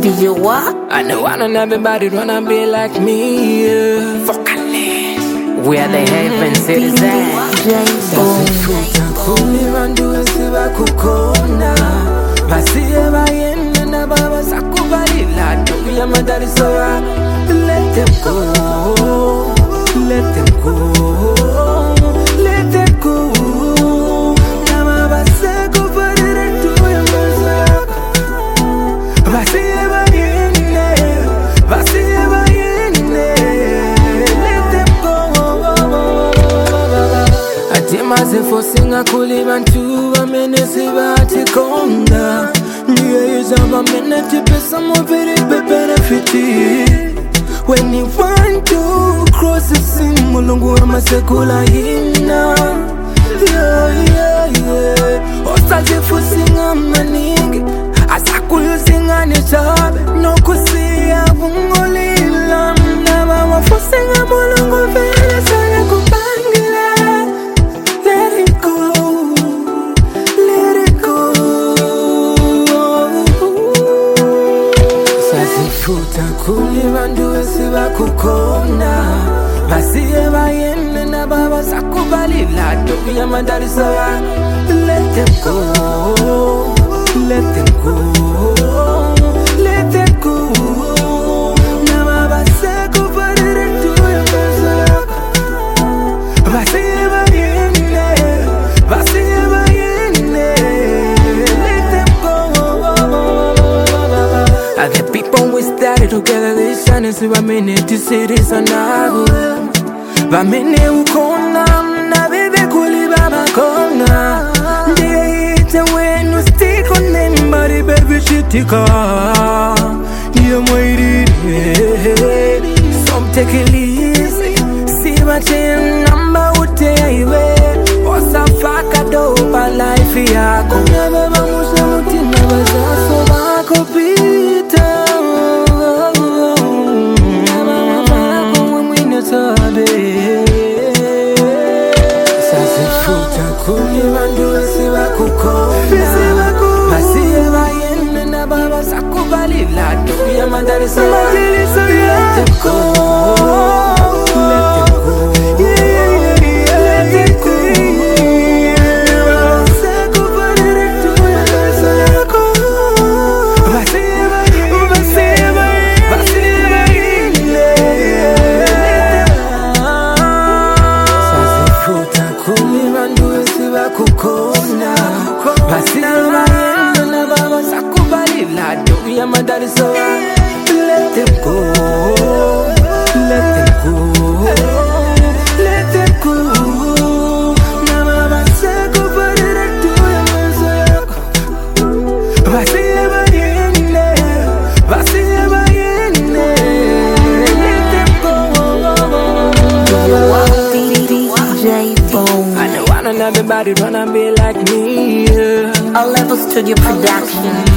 DJ what? I know everybody wanna be like me, yeah. We are the heaven citizens. Sasifuta kulirandu esiba kukona Vasiye bayende na baba sakubalila Tuya madari soya Let them go, let them go, let them go. Nama baseko parire tuya maza Vasiye bayende, vasiye bayende. Let them go. Atimaze fosinga kulibantu bamenesi batikonda Ndiye yuzaba meneti pesa mobili bebenefiti. When you want to cross the sea, mulungu ama sekula hina. Yeah, yeah, yeah. Osaje fosinga maningi asakuyu singa ni chabe no kusiya bungolila. Nama wa fosinga mulungu vele sana kupangila. Let it go, let it go. Sasifuta kulibandu esiba kukona Vasiye bayende na baba sakubalila Tuya madari soya Let them go, let them go, let them go. Nama baseko parire tuya maza Vasiye bayende, vasiye bayende. Let them go. The people we started together, this shine is Vamene to cities and Nago. Vamene ukona, na bebe kuli baba kona. They eat when you stick on them, but the baby shitika. You might eat. Some take it easy. See what your number would tell you. What's a fuck a dope life yako. Never vamusha mutima bazaso bako pita. Sasifuta kulibandu esiba kukona Vasiye bayende na baba sakubalila Tuya madari soya Let them go, let them go, let them go. Seko parire tuya masako Vasiye bayende, vasiye bayende. Sasifuta kulibandu esiba kukona Vasiye bayende na baba sakubalila Tuya madari soya Let them go, let them go, let them go. Nama baseko parire tuya masako Vasiye bayende, vasiye bayende. Let them go. DJ Bone. I know everybody wanna be like me, yeah. All Level Studio Production.